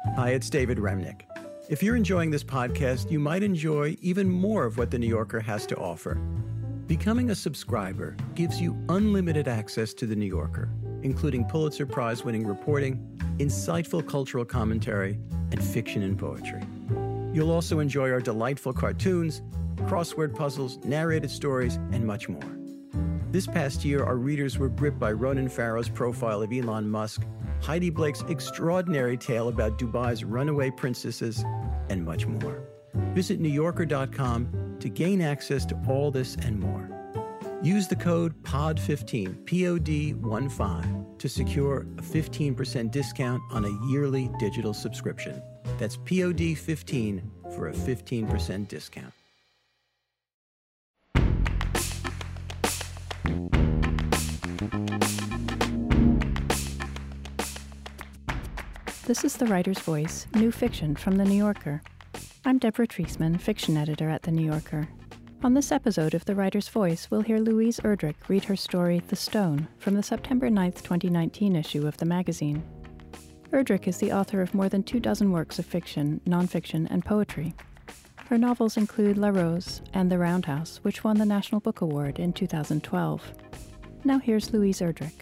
Hi, it's David Remnick. If you're enjoying this podcast, you might enjoy even more of what The New Yorker has to offer. Becoming a subscriber gives you unlimited access to The New Yorker, including Pulitzer Prize-winning reporting, insightful cultural commentary, and fiction and poetry. You'll also enjoy our delightful cartoons, crossword puzzles, narrated stories, and much more. This past year, our readers were gripped by Ronan Farrow's profile of Elon Musk, Heidi Blake's extraordinary tale about Dubai's runaway princesses, and much more. Visit NewYorker.com to gain access to all this and more. Use the code POD15, POD15, to secure a 15% discount on a yearly digital subscription. That's POD15 for a 15% discount. This is The Writer's Voice, new fiction from The New Yorker. I'm Deborah Treisman, fiction editor at The New Yorker. On this episode of The Writer's Voice, we'll hear Louise Erdrich read her story, The Stone, from the September 9th, 2019 issue of the magazine. Erdrich is the author of more than 24 works of fiction, nonfiction, and poetry. Her novels include La Rose and The Roundhouse, which won the National Book Award in 2012. Now here's Louise Erdrich.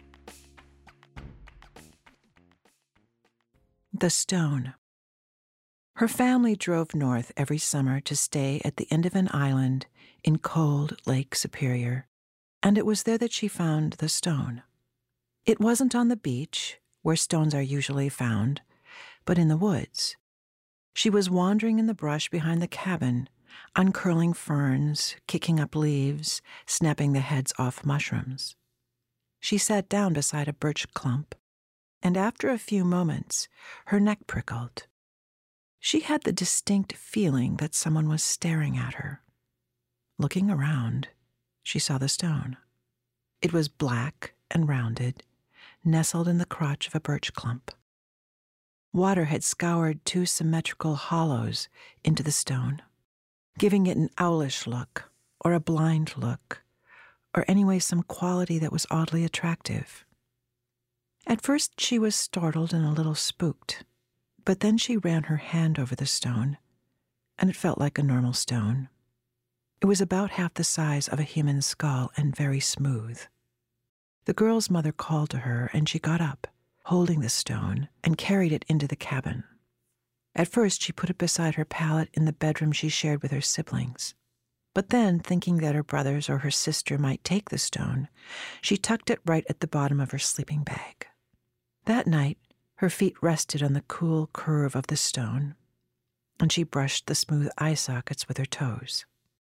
The Stone. Her family drove north every summer to stay at the end of an island in cold Lake Superior, and it was there that she found the stone. It wasn't on the beach, where stones are usually found, but in the woods. She was wandering in the brush behind the cabin, uncurling ferns, kicking up leaves, snapping the heads off mushrooms. She sat down beside a birch clump, and after a few moments, her neck prickled. She had the distinct feeling that someone was staring at her. Looking around, she saw the stone. It was black and rounded, nestled in the crotch of a birch clump. Water had scoured 2 symmetrical hollows into the stone, giving it an owlish look, or a blind look, or anyway some quality that was oddly attractive. At first she was startled and a little spooked, but then she ran her hand over the stone, and it felt like a normal stone. It was about half the size of a human skull and very smooth. The girl's mother called to her, and she got up, holding the stone, and carried it into the cabin. At first she put it beside her pallet in the bedroom she shared with her siblings. But then, thinking that her brothers or her sister might take the stone, she tucked it right at the bottom of her sleeping bag. That night, her feet rested on the cool curve of the stone, and she brushed the smooth eye sockets with her toes.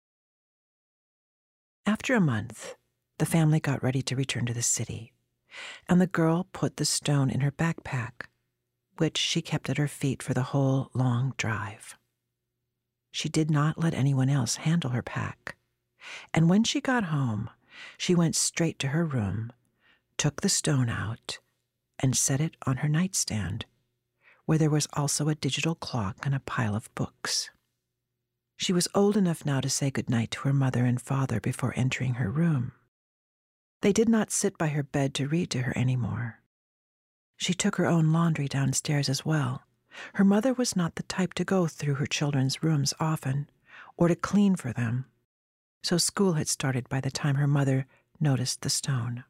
After a month, the family got ready to return to the city, and the girl put the stone in her backpack, which she kept at her feet for the whole long drive. She did not let anyone else handle her pack, and when she got home, she went straight to her room, took the stone out, and set it on her nightstand, where there was also a digital clock and a pile of books. She was old enough now to say goodnight to her mother and father before entering her room. They did not sit by her bed to read to her anymore. She took her own laundry downstairs as well. Her mother was not the type to go through her children's rooms often, or to clean for them, so school had started by the time her mother noticed the stone.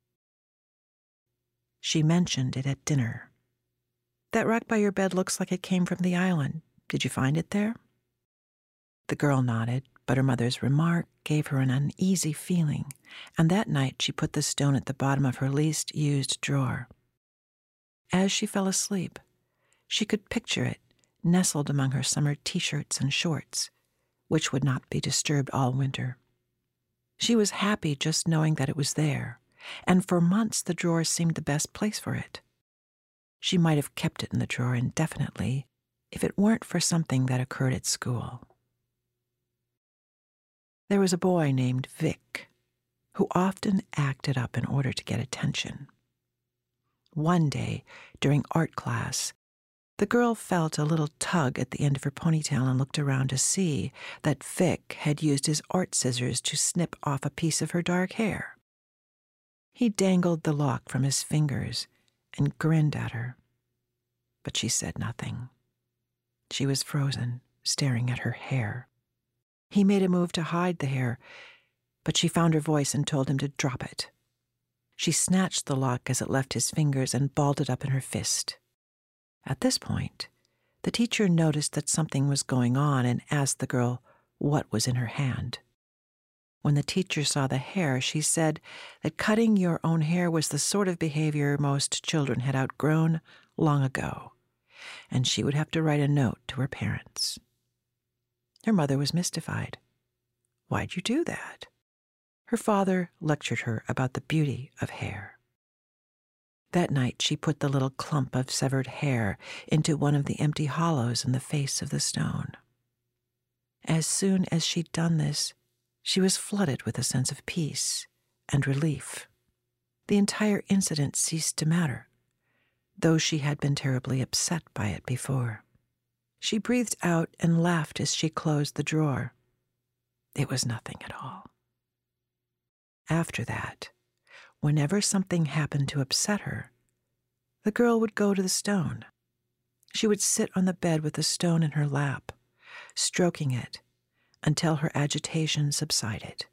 She mentioned it at dinner. "That rock by your bed looks like it came from the island. Did you find it there?" The girl nodded, but her mother's remark gave her an uneasy feeling, and that night she put the stone at the bottom of her least used drawer. As she fell asleep, she could picture it nestled among her summer t-shirts and shorts, which would not be disturbed all winter. She was happy just knowing that it was there, and for months the drawer seemed the best place for it. She might have kept it in the drawer indefinitely if it weren't for something that occurred at school. There was a boy named Vic who often acted up in order to get attention. One day, during art class, the girl felt a little tug at the end of her ponytail and looked around to see that Vic had used his art scissors to snip off a piece of her dark hair. He dangled the lock from his fingers and grinned at her. but she said nothing. She was frozen, staring at her hair. He made a move to hide the hair, but she found her voice and told him to drop it. She snatched the lock as it left his fingers and balled it up in her fist. At this point, the teacher noticed that something was going on and asked the girl what was in her hand. When the teacher saw the hair, she said that cutting your own hair was the sort of behavior most children had outgrown long ago, and she would have to write a note to her parents. Her mother was mystified. Why'd you do that? Her father lectured her about the beauty of hair. That night she put the little clump of severed hair into one of the empty hollows in the face of the stone. As soon as she'd done this, she was flooded with a sense of peace and relief. The entire incident ceased to matter, though she had been terribly upset by it before. She breathed out and laughed as she closed the drawer. It was nothing at all. After that, whenever something happened to upset her, the girl would go to the stone. She would sit on the bed with the stone in her lap, stroking it until her agitation subsided.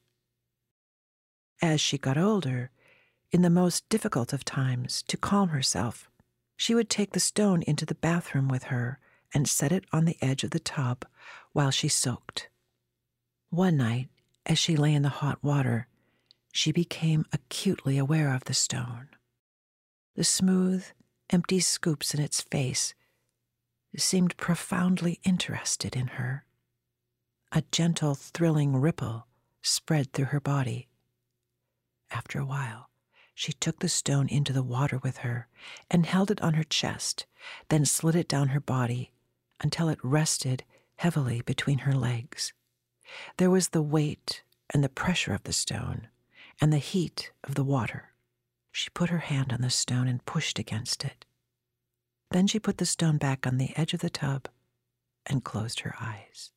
As she got older, in the most difficult of times, to calm herself, she would take the stone into the bathroom with her and set it on the edge of the tub while she soaked. One night, as she lay in the hot water, she became acutely aware of the stone. The smooth, empty scoops in its face seemed profoundly interested in her. A gentle, thrilling ripple spread through her body. After a while, she took the stone into the water with her and held it on her chest, then slid it down her body until it rested heavily between her legs. There was the weight and the pressure of the stone and the heat of the water. She put her hand on the stone and pushed against it. Then she put the stone back on the edge of the tub and closed her eyes.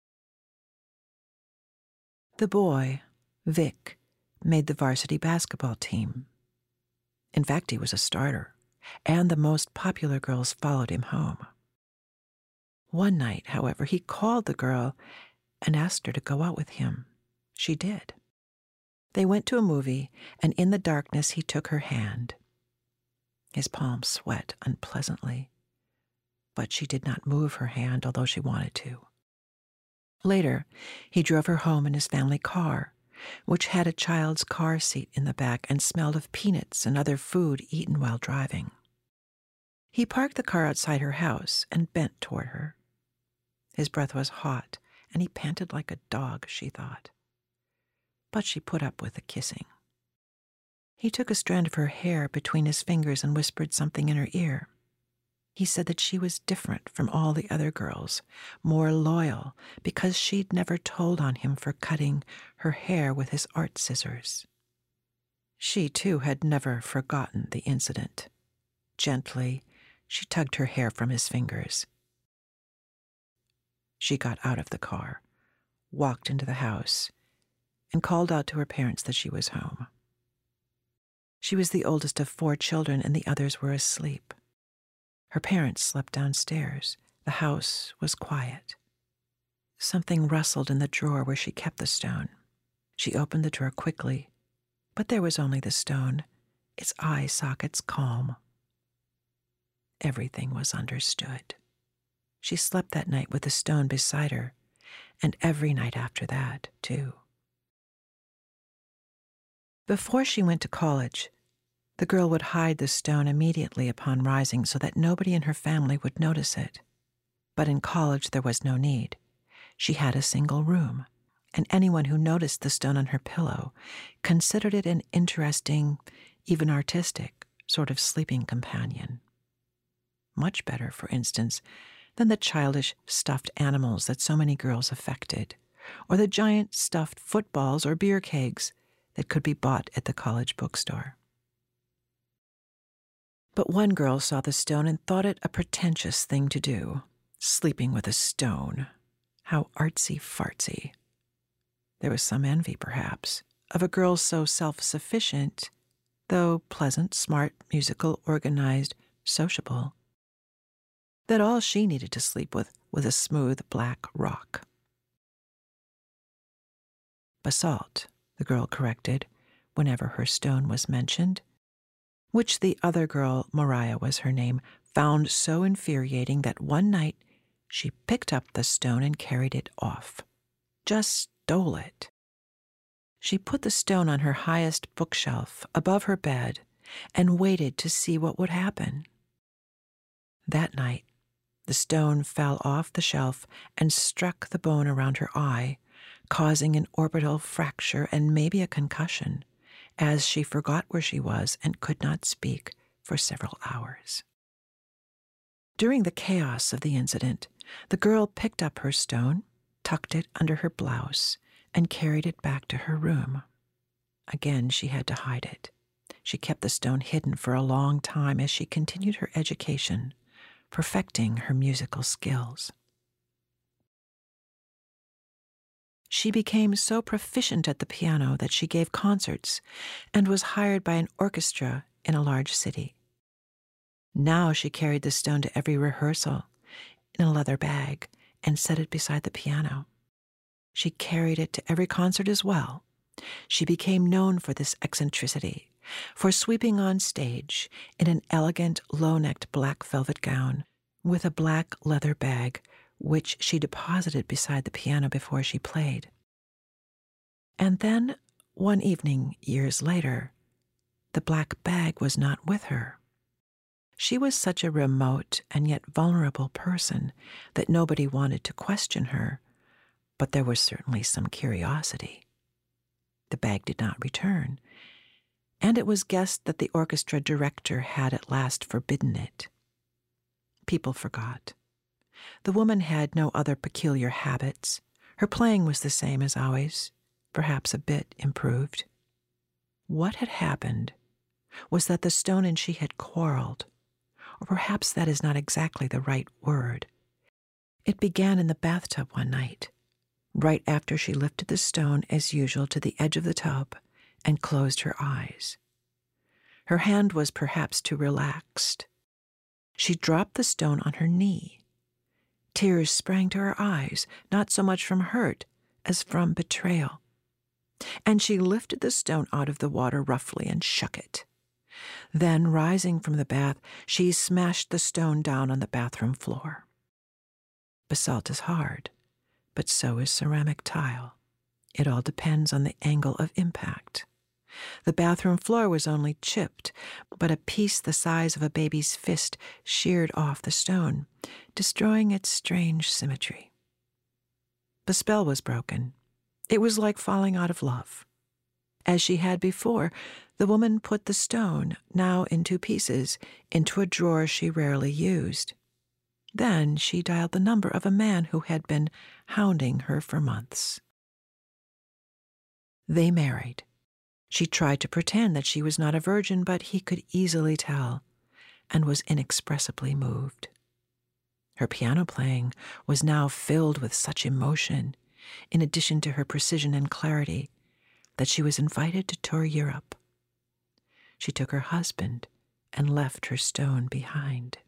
The boy, Vic, made the varsity basketball team. In fact, he was a starter, and the most popular girls followed him home. One night, however, he called the girl and asked her to go out with him. She did. They went to a movie, and in the darkness he took her hand. His palms sweat unpleasantly, but she did not move her hand, although she wanted to. Later, he drove her home in his family car, which had a child's car seat in the back and smelled of peanuts and other food eaten while driving. He parked the car outside her house and bent toward her. His breath was hot, and he panted like a dog, she thought. But she put up with the kissing. He took a strand of her hair between his fingers and whispered something in her ear. He said that she was different from all the other girls, more loyal, because she'd never told on him for cutting her hair with his art scissors. She, too, had never forgotten the incident. Gently, she tugged her hair from his fingers. She got out of the car, walked into the house, and called out to her parents that she was home. She was the oldest of 4 children, and the others were asleep. Her parents slept downstairs. The house was quiet. Something rustled in the drawer where she kept the stone. She opened the drawer quickly, but there was only the stone, its eye sockets calm. Everything was understood. She slept that night with the stone beside her, and every night after that, too. Before she went to college, the girl would hide the stone immediately upon rising so that nobody in her family would notice it. But in college there was no need. She had a single room, and anyone who noticed the stone on her pillow considered it an interesting, even artistic, sort of sleeping companion. Much better, for instance, than the childish stuffed animals that so many girls affected, or the giant stuffed footballs or beer kegs that could be bought at the college bookstore. But one girl saw the stone and thought it a pretentious thing to do. Sleeping with a stone. How artsy-fartsy. There was some envy, perhaps, of a girl so self-sufficient, though pleasant, smart, musical, organized, sociable. that all she needed to sleep with was a smooth black rock. Basalt, the girl corrected, whenever her stone was mentioned, which the other girl, Mariah was her name, found so infuriating that one night she picked up the stone and carried it off. Just stole it. She put the stone on her highest bookshelf above her bed and waited to see what would happen. That night, the stone fell off the shelf and struck the bone around her eye, causing an orbital fracture and maybe a concussion, as she forgot where she was and could not speak for several hours. During the chaos of the incident, the girl picked up her stone, tucked it under her blouse, and carried it back to her room. Again, she had to hide it. She kept the stone hidden for a long time as she continued her education, perfecting her musical skills. She became so proficient at the piano that she gave concerts and was hired by an orchestra in a large city. Now she carried the stone to every rehearsal in a leather bag and set it beside the piano. She carried it to every concert as well. She became known for this eccentricity, for sweeping on stage in an elegant, low-necked black velvet gown with a black leather bag, which she deposited beside the piano before she played. And then, one evening, years later, the black bag was not with her. She was such a remote and yet vulnerable person that nobody wanted to question her, but there was certainly some curiosity. The bag did not return, and it was guessed that the orchestra director had at last forbidden it. People forgot. The woman had no other peculiar habits. Her playing was the same as always, perhaps a bit improved. What had happened was that the stone and she had quarreled, or perhaps that is not exactly the right word. It began in the bathtub one night, right after she lifted the stone as usual to the edge of the tub and closed her eyes. Her hand was perhaps too relaxed. She dropped the stone on her knee. Tears sprang to her eyes, not so much from hurt as from betrayal. And she lifted the stone out of the water roughly and shook it. Then, rising from the bath, she smashed the stone down on the bathroom floor. Basalt is hard, but so is ceramic tile. It all depends on the angle of impact. The bathroom floor was only chipped, but a piece the size of a baby's fist sheared off the stone, destroying its strange symmetry. The spell was broken. It was like falling out of love. As she had before, the woman put the stone, now in 2 pieces, into a drawer she rarely used. Then she dialed the number of a man who had been hounding her for months. They married. She tried to pretend that she was not a virgin, but he could easily tell, and was inexpressibly moved. Her piano playing was now filled with such emotion, in addition to her precision and clarity, that she was invited to tour Europe. She took her husband and left her stone behind.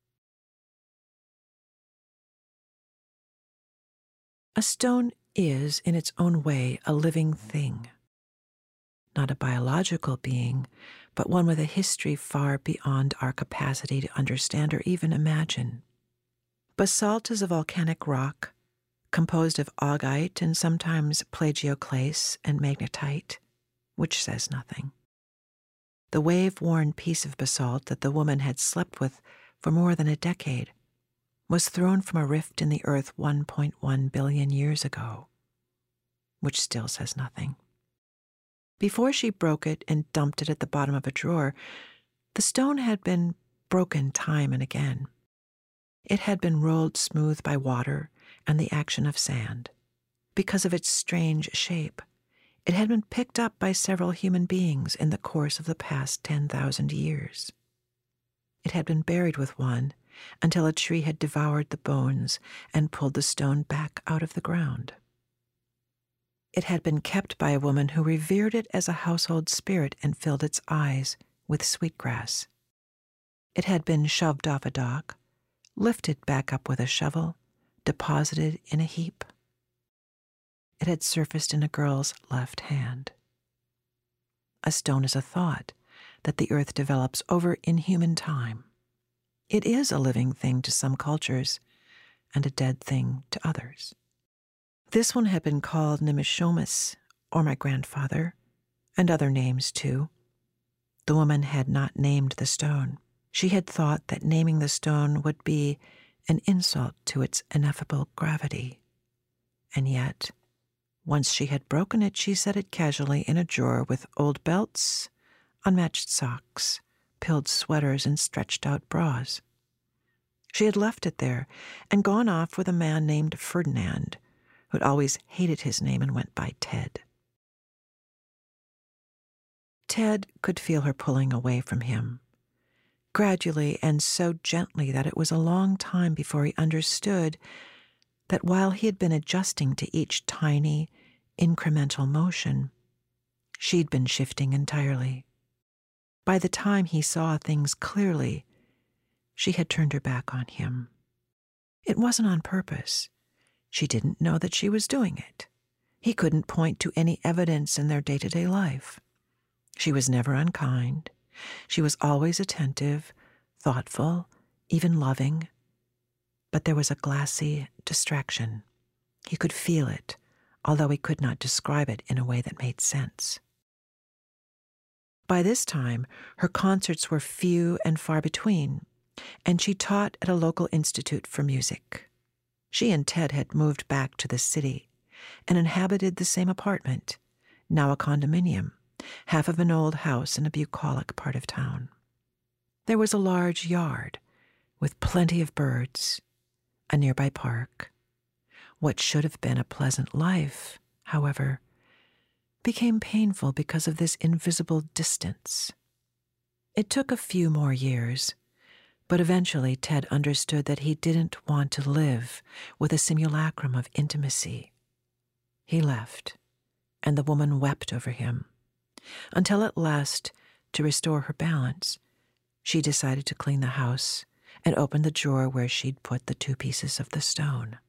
A stone is, in its own way, a living thing. Not a biological being, but one with a history far beyond our capacity to understand or even imagine. Basalt is a volcanic rock, composed of augite and sometimes plagioclase and magnetite, which says nothing. The wave-worn piece of basalt that the woman had slept with for more than a decade was thrown from a rift in the earth 1.1 billion years ago, which still says nothing. Before she broke it and dumped it at the bottom of a drawer, the stone had been broken time and again. It had been rolled smooth by water and the action of sand. Because of its strange shape, it had been picked up by several human beings in the course of the past 10,000 years. It had been buried with one until a tree had devoured the bones and pulled the stone back out of the ground. It had been kept by a woman who revered it as a household spirit and filled its eyes with sweetgrass. It had been shoved off a dock, lifted back up with a shovel, deposited in a heap. It had surfaced in a girl's left hand. A stone is a thought that the earth develops over inhuman time. It is a living thing to some cultures and a dead thing to others. This one had been called Nemishomis, or my grandfather, and other names too. The woman had not named the stone. She had thought that naming the stone would be an insult to its ineffable gravity. And yet, once she had broken it, she set it casually in a drawer with old belts, unmatched socks, pilled sweaters, and stretched-out bras. She had left it there and gone off with a man named Ferdinand, who'd always hated his name and went by Ted. Ted could feel her pulling away from him, gradually and so gently that it was a long time before he understood that while he had been adjusting to each tiny, incremental motion, she'd been shifting entirely. By the time he saw things clearly, she had turned her back on him. It wasn't on purpose. She didn't know that she was doing it. He couldn't point to any evidence in their day-to-day life. She was never unkind. She was always attentive, thoughtful, even loving. But there was a glassy distraction. He could feel it, although he could not describe it in a way that made sense. By this time, her concerts were few and far between, and she taught at a local institute for music. She and Ted had moved back to the city and inhabited the same apartment, now a condominium, half of an old house in a bucolic part of town. There was a large yard with plenty of birds, a nearby park. What should have been a pleasant life, however, became painful because of this invisible distance. It took a few more years, but eventually Ted understood that he didn't want to live with a simulacrum of intimacy. He left, and the woman wept over him, until at last, to restore her balance, she decided to clean the house and opened the drawer where she'd put the 2 pieces of the stone.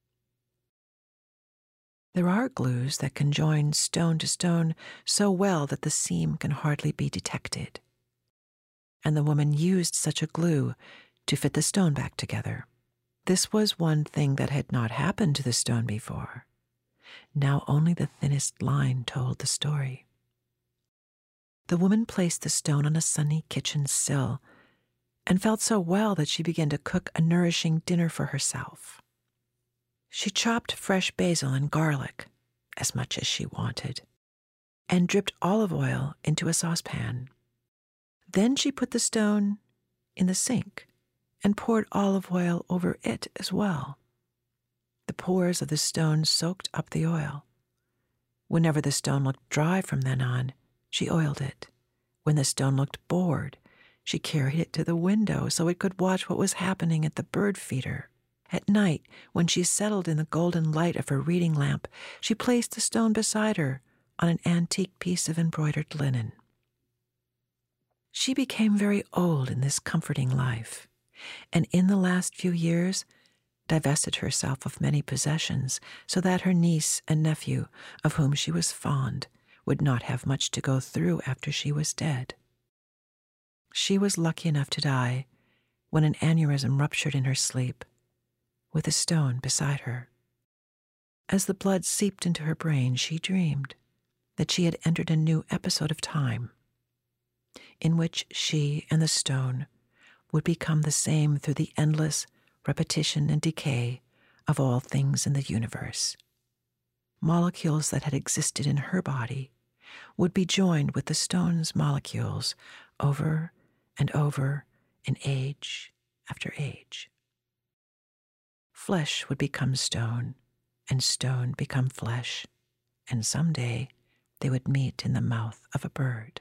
There are glues that can join stone to stone so well that the seam can hardly be detected. And the woman used such a glue to fit the stone back together. This was one thing that had not happened to the stone before. Now only the thinnest line told the story. The woman placed the stone on a sunny kitchen sill and felt so well that she began to cook a nourishing dinner for herself. She chopped fresh basil and garlic, as much as she wanted, and dripped olive oil into a saucepan. Then she put the stone in the sink and poured olive oil over it as well. The pores of the stone soaked up the oil. Whenever the stone looked dry from then on, she oiled it. When the stone looked bored, she carried it to the window so it could watch what was happening at the bird feeder. At night, when she settled in the golden light of her reading lamp, she placed the stone beside her on an antique piece of embroidered linen. She became very old in this comforting life, and in the last few years divested herself of many possessions so that her niece and nephew, of whom she was fond, would not have much to go through after she was dead. She was lucky enough to die when an aneurysm ruptured in her sleep, with a stone beside her. As the blood seeped into her brain, she dreamed that she had entered a new episode of time, in which she and the stone would become the same through the endless repetition and decay of all things in the universe. Molecules that had existed in her body would be joined with the stone's molecules over and over in age after age. Flesh would become stone, and stone become flesh, and someday they would meet in the mouth of a bird.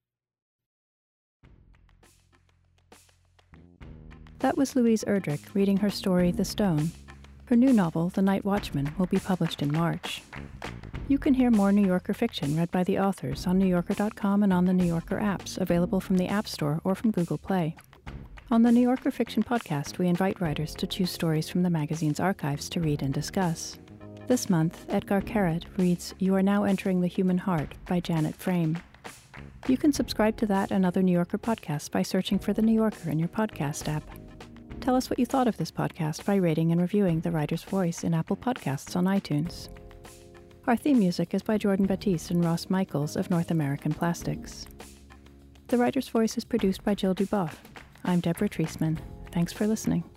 That was Louise Erdrich reading her story, The Stone. Her new novel, The Night Watchman, will be published in March. You can hear more New Yorker fiction read by the authors on NewYorker.com and on the New Yorker apps, available from the App Store or from Google Play. On the New Yorker Fiction Podcast, we invite writers to choose stories from the magazine's archives to read and discuss. This month, Edgar Keret reads You Are Now Entering the Human Heart by Janet Frame. You can subscribe to that and other New Yorker podcasts by searching for The New Yorker in your podcast app. Tell us what you thought of this podcast by rating and reviewing The Writer's Voice in Apple Podcasts on iTunes. Our theme music is by Jordan Batiste and Ross Michaels of North American Plastics. The Writer's Voice is produced by Jill Duboff. I'm Deborah Treisman. Thanks for listening.